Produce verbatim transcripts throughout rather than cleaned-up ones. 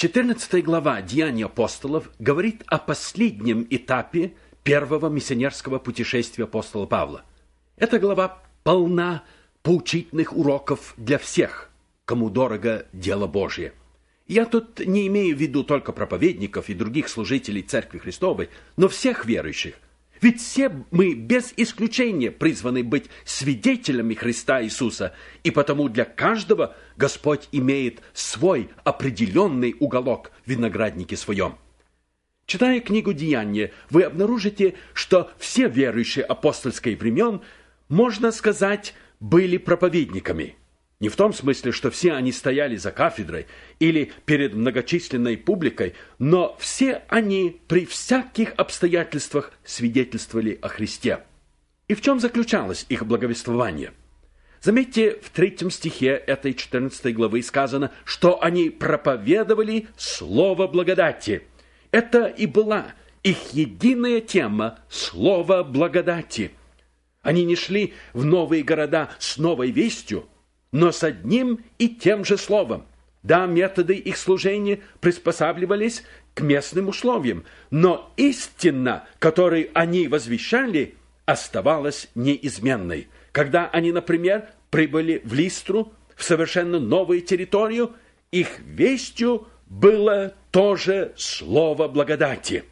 четырнадцатая глава «Деяний апостолов» говорит о последнем этапе первого миссионерского путешествия апостола Павла. Эта глава полна поучительных уроков для всех, кому дорого дело Божье. Я тут не имею в виду только проповедников и других служителей Церкви Христовой, но всех верующих. Ведь все мы без исключения призваны быть свидетелями Христа Иисуса, и потому для каждого Господь имеет свой определенный уголок в винограднике своем. Читая книгу «Деяния», вы обнаружите, что все верующие апостольских времен, можно сказать, были проповедниками. Не в том смысле, что все они стояли за кафедрой или перед многочисленной публикой, но все они при всяких обстоятельствах свидетельствовали о Христе. И в чем заключалось их благовествование? Заметьте, в третьем стихе этой четырнадцатой главы сказано, что они проповедовали слово благодати. Это и была их единая тема – слово благодати. Они не шли в новые города с новой вестью, но с одним и тем же словом. Да, методы их служения приспосабливались к местным условиям, но истина, которую они возвещали, оставалась неизменной. Когда они, например, прибыли в Листру, в совершенно новую территорию, их вестью было тоже слово благодати.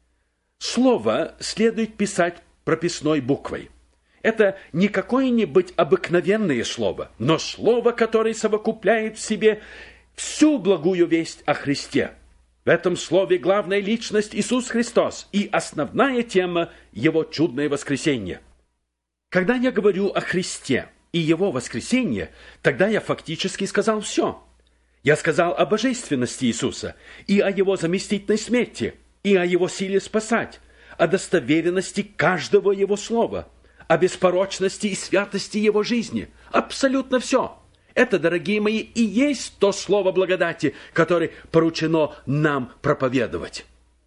Слово следует писать прописной буквой. Это не какое-нибудь обыкновенное слово, но слово, которое совокупляет в себе всю благую весть о Христе. В этом слове главная личность Иисус Христос и основная тема Его чудное воскресение. Когда я говорю о Христе и Его воскресении, тогда я фактически сказал все. Я сказал о божественности Иисуса и о Его заместительной смерти, и о Его силе спасать, о достоверенности каждого Его слова, о беспорочности и святости Его жизни. Абсолютно все. Это, дорогие мои, и есть то слово благодати, которое поручено нам проповедовать.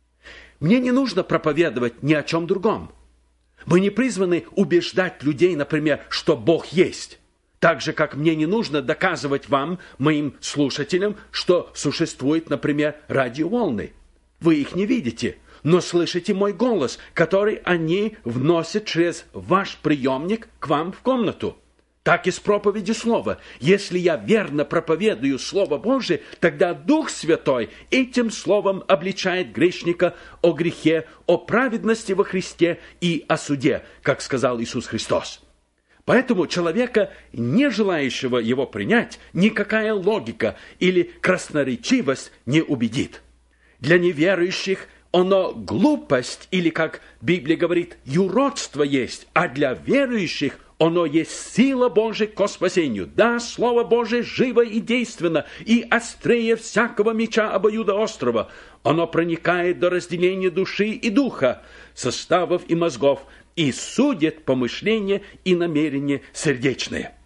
Мне не нужно проповедовать ни о чем другом. Мы не призваны убеждать людей, например, что Бог есть. Так же, как мне не нужно доказывать вам, моим слушателям, что существует, например, радиоволны. Вы их не видите, но слышите мой голос, который они вносят через ваш приемник к вам в комнату. Так и с проповедью слова. Если я верно проповедую Слово Божие, тогда Дух Святой этим словом обличает грешника о грехе, о праведности во Христе и о суде, как сказал Иисус Христос. Поэтому человека, не желающего его принять, никакая логика или красноречивость не убедит. Для неверующих оно глупость или, как Библия говорит, юродство есть, а для верующих оно есть сила Божия ко спасению. Да, Слово Божие живо и действенно, и острее всякого меча обоюдоострого. Оно проникает до разделения души и духа, составов и мозгов, и судит помышления и намерения сердечные.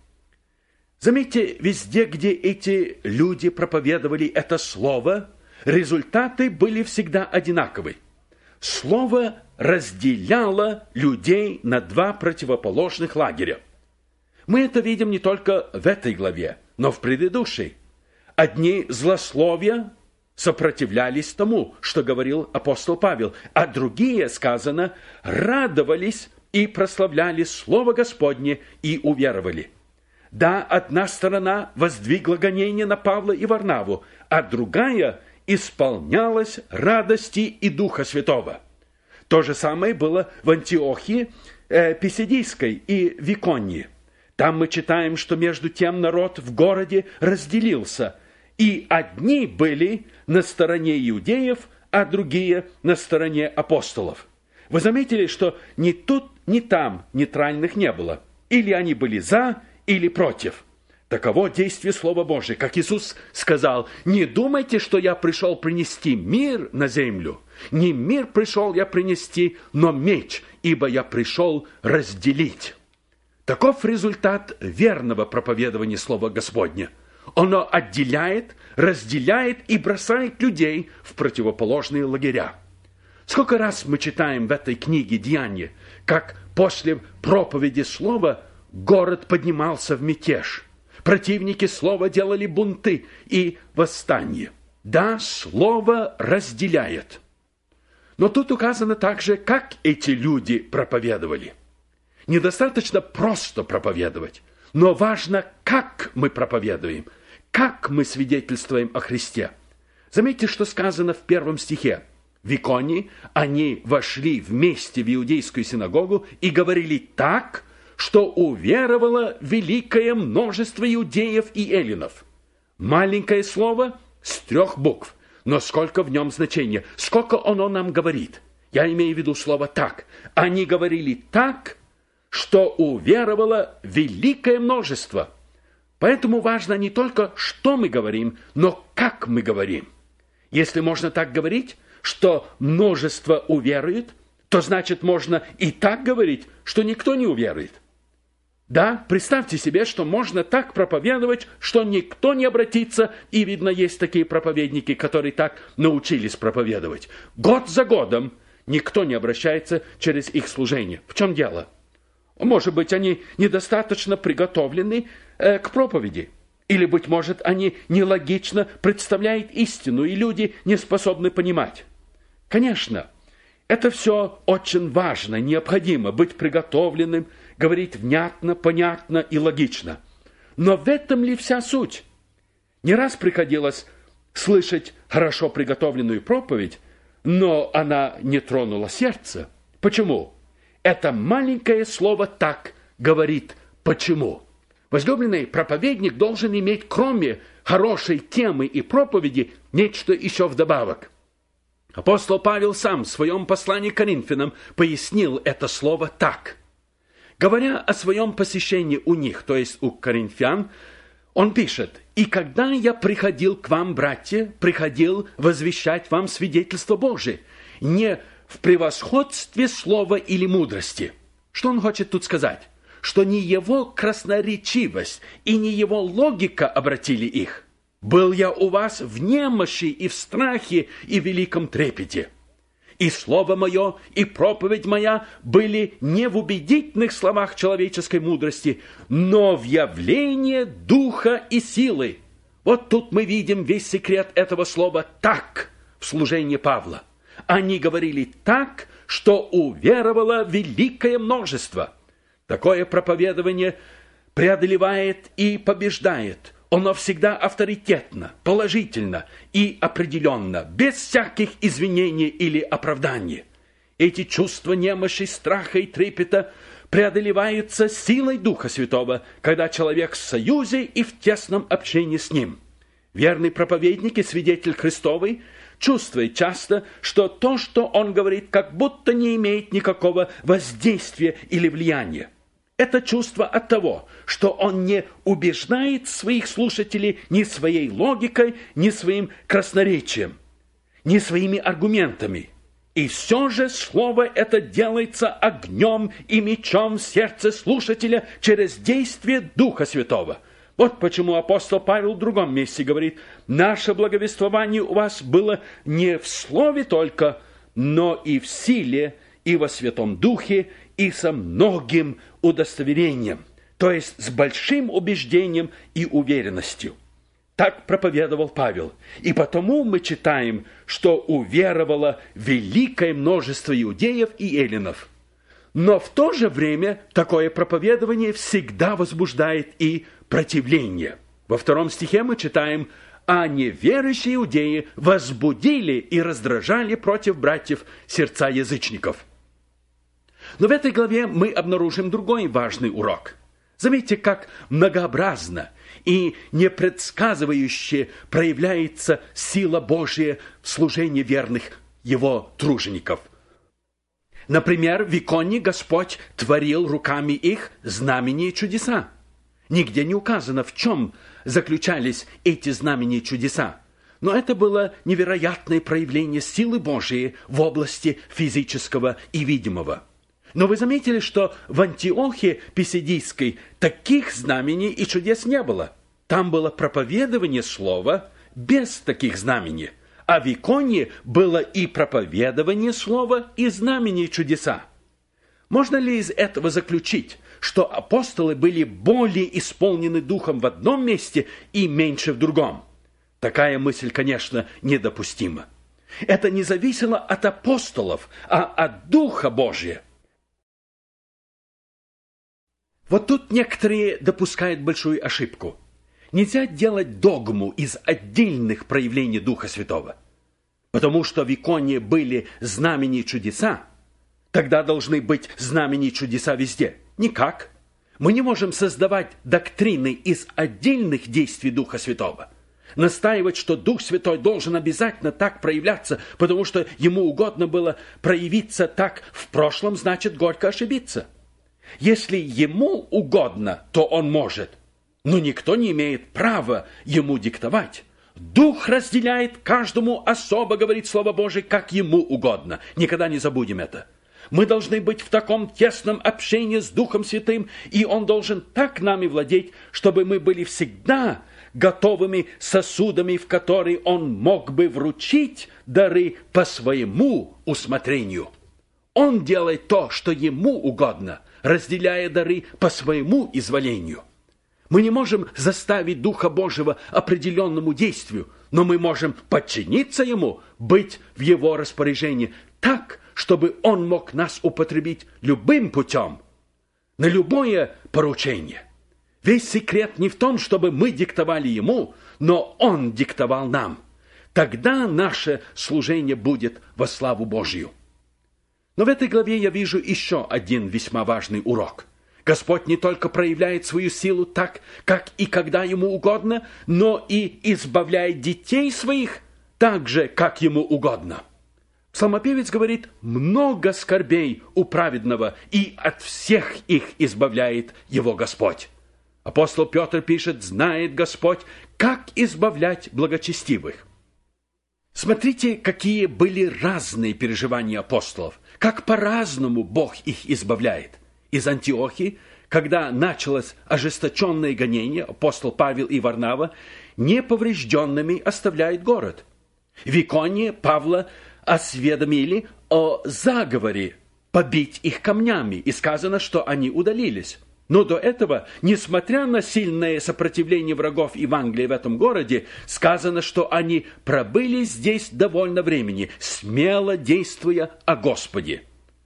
Заметьте, везде, где эти люди проповедовали это слово, результаты были всегда одинаковы. Слово разделяло людей на два противоположных лагеря. Мы это видим не только в этой главе, но в предыдущей. Одни злословия сопротивлялись тому, что говорил апостол Павел, а другие, сказано, радовались и прославляли Слово Господне и уверовали. Да, одна сторона воздвигла гонение на Павла и Варнаву, а другая исполнялась радости и Духа Святого. То же самое было в Антиохии э, Писидийской и в Иконии. Там мы читаем, что между тем народ в городе разделился, и одни были на стороне иудеев, а другие на стороне апостолов. Вы заметили, что ни тут, ни там нейтральных не было. Или они были за, или против. Таково действие Слова Божия. Как Иисус сказал: «Не думайте, что я пришел принести мир на землю. Не мир пришел я принести, но меч, ибо я пришел разделить». Таков результат верного проповедования Слова Господня. Оно отделяет, разделяет и бросает людей в противоположные лагеря. Сколько раз мы читаем в этой книге «Деяния», как после проповеди Слова город поднимался в мятеж. Противники Слова делали бунты и восстания. Да, слово разделяет. Но тут указано также, как эти люди проповедовали. Недостаточно просто проповедовать, но важно, как мы проповедуем, как мы свидетельствуем о Христе. Заметьте, что сказано в первом стихе. В Иконии они вошли вместе в иудейскую синагогу и говорили так, что уверовало великое множество иудеев и эллинов. Маленькое слово с трех букв, но сколько в нем значения, сколько оно нам говорит. Я имею в виду слово «так». Они говорили так, что уверовало великое множество. Поэтому важно не только, что мы говорим, но как мы говорим. Если можно так говорить, что множество уверует, то значит можно и так говорить, что никто не уверует. Да, представьте себе, что можно так проповедовать, что никто не обратится, и, видно, есть такие проповедники, которые так научились проповедовать. Год за годом никто не обращается через их служение. В чем дело? Может быть, они недостаточно приготовлены э, к проповеди. Или, быть может, они нелогично представляют истину, и люди не способны понимать. Конечно, это все очень важно, необходимо быть приготовленным, говорить внятно, понятно и логично. Но в этом ли вся суть? Не раз приходилось слышать хорошо приготовленную проповедь, но она не тронула сердце. Почему? Это маленькое слово «так» говорит «почему». Возлюбленный проповедник должен иметь, кроме хорошей темы и проповеди, нечто еще вдобавок. Апостол Павел сам в своем послании к Коринфянам пояснил это слово «так». Говоря о своем посещении у них, то есть у коринфян, он пишет: «И когда я приходил к вам, братья, приходил возвещать вам свидетельство Божие, не в превосходстве слова или мудрости». Что он хочет тут сказать? Что не его красноречивость и не его логика обратили их. «Был я у вас в немощи и в страхе и в великом трепете. И слово мое, и проповедь моя были не в убедительных словах человеческой мудрости, но в явлении духа и силы». Вот тут мы видим весь секрет этого слова «так» в служении Павла. Они говорили так, что уверовало великое множество. Такое проповедование преодолевает и побеждает. Оно всегда авторитетно, положительно и определенно, без всяких извинений или оправданий. Эти чувства немощи, страха и трепета преодолеваются силой Духа Святого, когда человек в союзе и в тесном общении с Ним. Верный проповедник и свидетель Христовый чувствует часто, что то, что он говорит, как будто не имеет никакого воздействия или влияния. Это чувство от того, что он не убеждает своих слушателей ни своей логикой, ни своим красноречием, ни своими аргументами. И все же слово это делается огнем и мечом в сердце слушателя через действие Духа Святого. Вот почему апостол Павел в другом месте говорит: «Наше благовествование у вас было не в слове только, но и в силе, и во Святом Духе, и со многим удостоверением», то есть с большим убеждением и уверенностью. Так проповедовал Павел. И потому мы читаем, что уверовало великое множество иудеев и эллинов. Но в то же время такое проповедование всегда возбуждает и противление. Во втором стихе мы читаем: «А неверующие иудеи возбудили и раздражали против братьев сердца язычников». Но в этой главе мы обнаружим другой важный урок. Заметьте, как многообразно и непредсказывающе проявляется сила Божия в служении верных Его тружеников. Например, в Иконии Господь творил руками их знамения и чудеса. Нигде не указано, в чем заключались эти знамения и чудеса. Но это было невероятное проявление силы Божией в области физического и видимого. Но вы заметили, что в Антиохии Писидийской таких знамений и чудес не было. Там было проповедование слова без таких знамений. А в Иконии было и проповедование слова, и знамения и чудеса. Можно ли из этого заключить, что апостолы были более исполнены духом в одном месте и меньше в другом? Такая мысль, конечно, недопустима. Это не зависело от апостолов, а от Духа Божия. Вот тут некоторые допускают большую ошибку. Нельзя делать догму из отдельных проявлений Духа Святого. Потому что в иконе были знамения и чудеса, тогда должны быть знамения и чудеса везде. Никак. Мы не можем создавать доктрины из отдельных действий Духа Святого. Настаивать, что Дух Святой должен обязательно так проявляться, потому что ему угодно было проявиться так в прошлом, значит горько ошибиться. Если ему угодно, то он может, но никто не имеет права ему диктовать. Дух разделяет каждому особо, говорит Слово Божие, как ему угодно. Никогда не забудем это. Мы должны быть в таком тесном общении с Духом Святым, и Он должен так нами владеть, чтобы мы были всегда готовыми сосудами, в которые Он мог бы вручить дары по своему усмотрению. Он делает то, что ему угодно, разделяя дары по своему изволению. Мы не можем заставить Духа Божьего определенному действию, но мы можем подчиниться Ему, быть в Его распоряжении так, чтобы Он мог нас употребить любым путем, на любое поручение. Весь секрет не в том, чтобы мы диктовали Ему, но Он диктовал нам. Тогда наше служение будет во славу Божью. Но в этой главе я вижу еще один весьма важный урок. Господь не только проявляет свою силу так, как и когда Ему угодно, но и избавляет детей своих так же, как Ему угодно. Псалмопевец говорит: «Много скорбей у праведного, и от всех их избавляет его Господь». Апостол Петр пишет: «Знает Господь, как избавлять благочестивых». Смотрите, какие были разные переживания апостолов, как по-разному Бог их избавляет. Из Антиохии, когда началось ожесточенное гонение, апостол Павел и Варнава неповрежденными оставляют город. В Иконии Павла осведомили о заговоре побить их камнями, и сказано, что они удалились. Но до этого, несмотря на сильное сопротивление врагов Евангелия в этом городе, сказано, что они пробыли здесь довольно времени, смело действуя о Господе.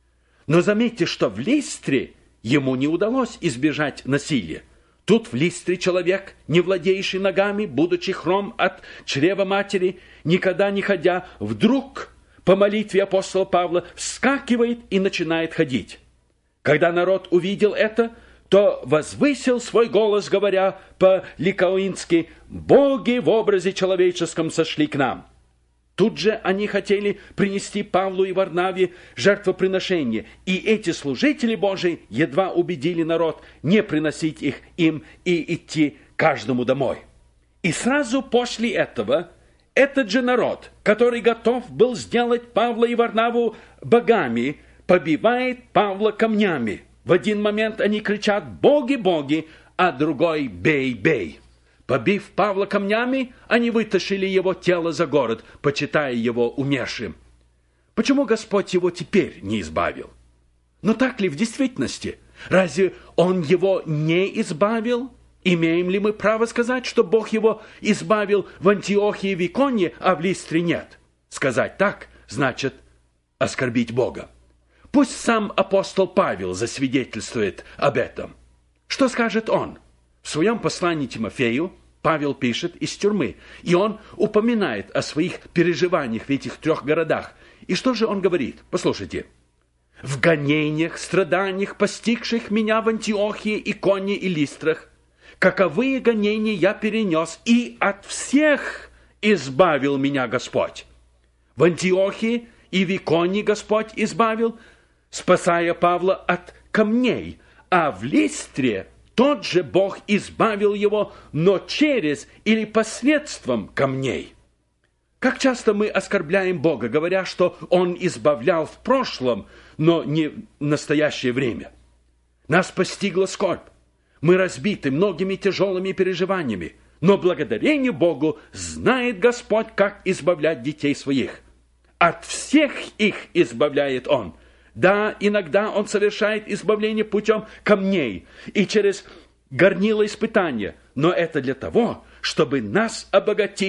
Но заметьте, что в Листре ему не удалось избежать насилия. Тут в Листре человек, не владеющий ногами, будучи хром от чрева матери, никогда не ходя, вдруг по молитве апостола Павла вскакивает и начинает ходить. Когда народ увидел это, то возвысил свой голос, говоря по-ликаонски: «Боги в образе человеческом сошли к нам». Тут же они хотели принести Павлу и Варнаве жертвоприношение, и эти служители Божии едва убедили народ не приносить их им и идти каждому домой. И сразу после этого этот же народ, который готов был сделать Павла и Варнаву богами, побивает Павла камнями. В один момент они кричат: «Боги, боги!», а другой: «Бей, бей!». Побив Павла камнями, они вытащили его тело за город, почитая его умершим. Почему Господь его теперь не избавил? Но так ли в действительности? Разве Он его не избавил? Имеем ли мы право сказать, что Бог его избавил в Антиохии и в Иконии, а в Листре нет? Сказать так значит оскорбить Бога. Пусть сам апостол Павел засвидетельствует об этом. Что скажет он? В своем послании Тимофею Павел пишет из тюрьмы, и он упоминает о своих переживаниях в этих трех городах. И что же он говорит? Послушайте. «В гонениях, страданиях, постигших меня в Антиохии, Иконии и Листрах, каковые гонения я перенес, и от всех избавил меня Господь». В Антиохии и в Иконии Господь избавил, спасая Павла от камней, а в Листре тот же Бог избавил его, но через или посредством камней. Как часто мы оскорбляем Бога, говоря, что Он избавлял в прошлом, но не в настоящее время. Нас постигла скорбь. Мы разбиты многими тяжелыми переживаниями, но благодарение Богу знает Господь, как избавлять детей своих. От всех их избавляет Он. Да, иногда Он совершает избавление путем камней и через горнило испытания, но это для того, чтобы нас обогатить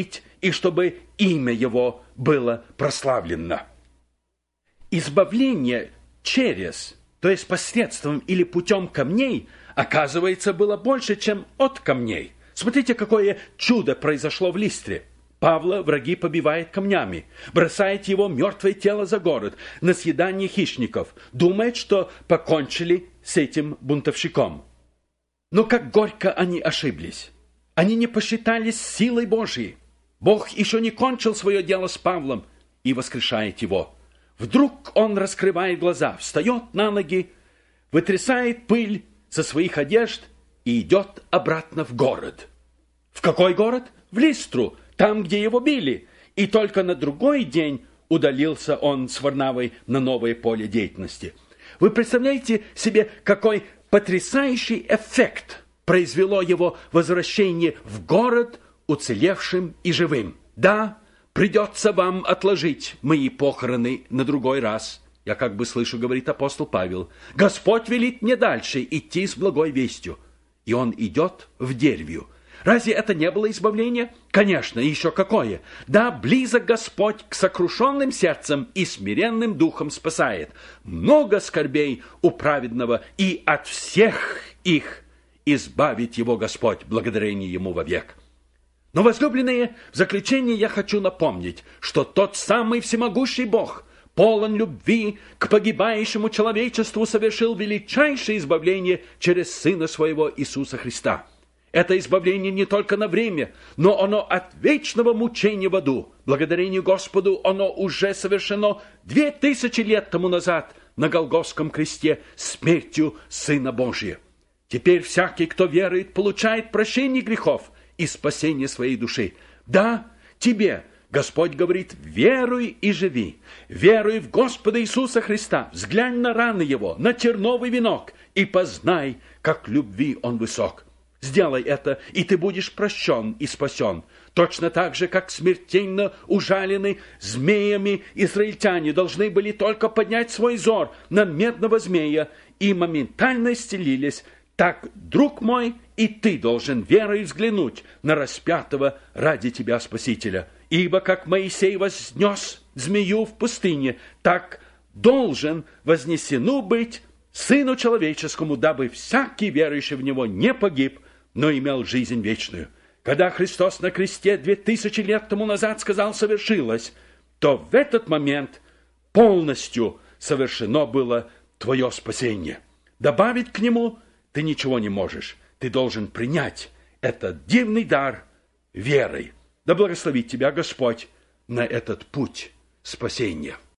и чтобы имя его было прославлено. Избавление через, то есть посредством или путем камней, оказывается, было больше, чем от камней. Смотрите, какое чудо произошло в Листре. Павла враги побивают камнями, бросает его мертвое тело за город на съедание хищников, думает, что покончили с этим бунтовщиком. Но как горько они ошиблись. Они не посчитались силой Божьей. Бог еще не кончил свое дело с Павлом и воскрешает его. Вдруг он раскрывает глаза, встает на ноги, вытрясает пыль со своих одежд и идет обратно в город. В какой город? В Листру, там, где его били. И только на другой день удалился он с Варнавой на новое поле деятельности. Вы представляете себе, какой потрясающий эффект произвело его возвращение в город уцелевшим и живым? Да, придется вам отложить мои похороны на другой раз. Я как бы слышу, говорит апостол Павел. Господь велит мне дальше идти с благой вестью. И он идет в Дервию. Разве это не было избавление? Конечно, еще какое. Да, близок Господь к сокрушенным сердцам и смиренным духом спасает. Много скорбей у праведного, и от всех их избавит его Господь, благодарение ему вовек. Но, возлюбленные, в заключение я хочу напомнить, что тот самый всемогущий Бог, полон любви к погибающему человечеству, совершил величайшее избавление через Сына Своего Иисуса Христа. Это избавление не только на время, но оно от вечного мучения в аду. Благодарение Господу оно уже совершено две тысячи лет тому назад на Голгофском кресте смертью Сына Божия. Теперь всякий, кто верует, получает прощение грехов и спасение своей души. Да, тебе, Господь говорит, веруй и живи. Веруй в Господа Иисуса Христа, взглянь на раны Его, на терновый венок, и познай, как любви Он высок. Сделай это, и ты будешь прощен и спасен. Точно так же, как смертельно ужалены змеями израильтяне должны были только поднять свой взор на медного змея и моментально исцелились, так, друг мой, и ты должен верой взглянуть на распятого ради тебя Спасителя. Ибо как Моисей вознес змею в пустыне, так должен вознесену быть Сыну Человеческому, дабы всякий верующий в Него не погиб, но имел жизнь вечную. Когда Христос на кресте две тысячи лет тому назад сказал «совершилось», то в этот момент полностью совершено было твое спасение. Добавить к нему ты ничего не можешь. Ты должен принять этот дивный дар верой. Да благословит тебя Господь на этот путь спасения.